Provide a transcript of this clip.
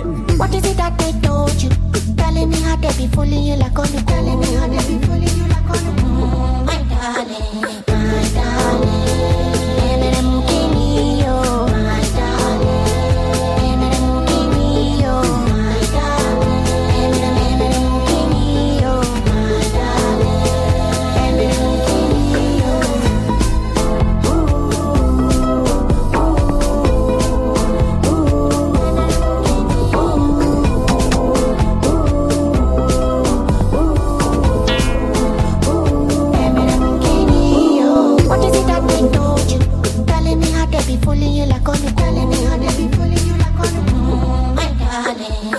What is it that they told you? Telling me how they be fooling you like on the telling me how they be fooling you like on the my darling, my darling. My darling, my fooling you like on the telling me how they be fooling you like on the my darling.